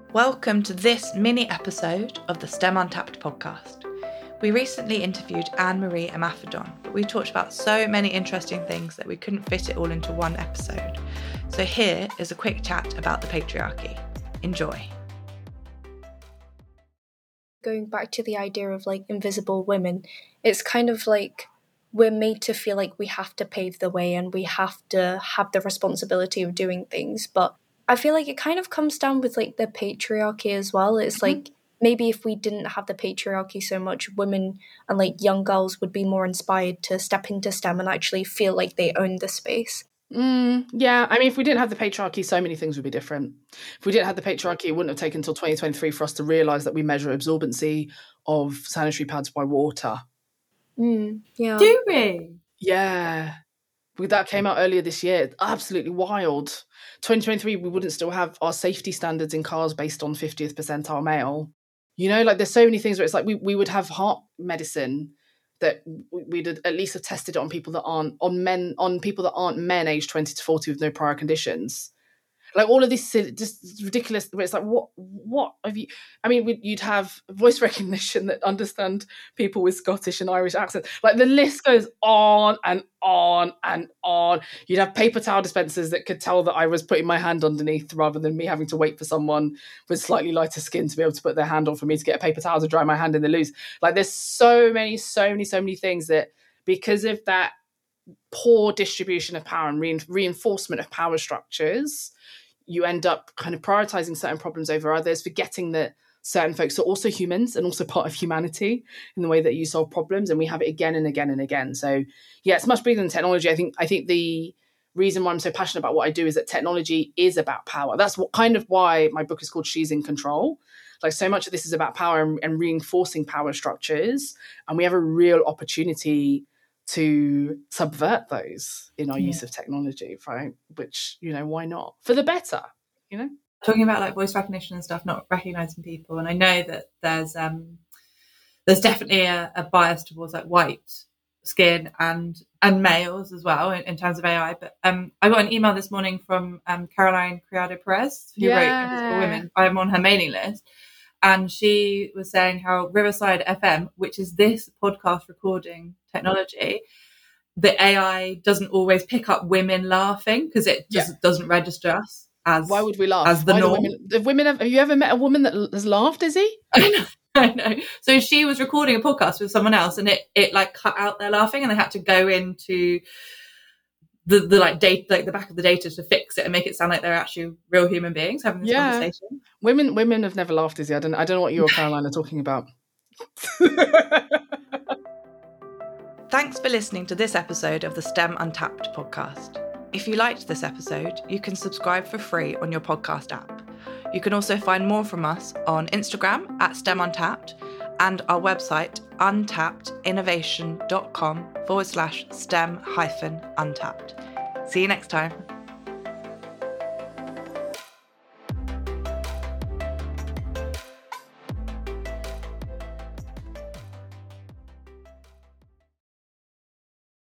Welcome to this mini episode of the STEM Untapped podcast. We recently interviewed Anne-Marie Imafidon, but we talked about so many interesting things that we couldn't fit it all into one episode. So here is a quick chat about the patriarchy. Enjoy. Going back to the idea of like invisible women, it's kind of like we're made to feel like we have to pave the way and we have to have the responsibility of doing things, but I feel like it kind of comes down with like the patriarchy as well. It's like maybe if we didn't have the patriarchy so much, women and like young girls would be more inspired to step into STEM and actually feel like they own the space. Yeah, I mean, if we didn't have the patriarchy, so many things would be different. If we didn't have the patriarchy, it wouldn't have taken until 2023 for us to realise that we measure absorbency of sanitary pads by water. Yeah. Do we? Yeah. That came out earlier this year. Absolutely wild. 2023, we wouldn't still have our safety standards in cars based on 50th percentile male. You know, like there's so many things where it's like we would have heart medicine that we'd at least have tested it on people that aren't men aged 20 to 40 with no prior conditions. Like all of this just ridiculous, where it's like, what have you, I mean, you'd have voice recognition that understand people with Scottish and Irish accents. Like the list goes on and on and on. You'd have paper towel dispensers that could tell that I was putting my hand underneath rather than me having to wait for someone with slightly lighter skin to be able to put their hand on for me to get a paper towel to dry my hand in the loose. Like there's so many things that because of that poor distribution of power and reinforcement of power structures, you end up kind of prioritizing certain problems over others, forgetting that certain folks are also humans and also part of humanity in the way that you solve problems. And we have it again and again and again. So yeah, it's much bigger than technology. I think the reason why I'm so passionate about what I do is that technology is about power. That's why my book is called She's in Control. Like so much of this is about power and reinforcing power structures. And we have a real opportunity to subvert those in our use of technology, right? Which, you know, why not? For the better, you know? Talking about like voice recognition and stuff, not recognizing people. And I know that there's definitely a bias towards like white skin and males as well in terms of AI. But I got an email this morning from Caroline Criado Perez, who wrote Invisible Women. I'm on her mailing list. And she was saying how Riverside FM, which is this podcast recording technology, the AI doesn't always pick up women laughing because it just doesn't register us as. Why would we laugh? As the norm. Have you ever met a woman that has laughed, Izzy? I know. So she was recording a podcast with someone else, and it like cut out their laughing, and they had to go into the like data, like the back of the data, to fix it and make it sound like they're actually real human beings having this conversation. Women have never laughed, Izzy. I don't know what you or Caroline are talking about. Thanks for listening to this episode of the STEM Untapped podcast. If you liked this episode, you can subscribe for free on your podcast app. You can also find more from us on Instagram at STEM Untapped and our website untappedinnovation.com/STEM-untapped. See you next time.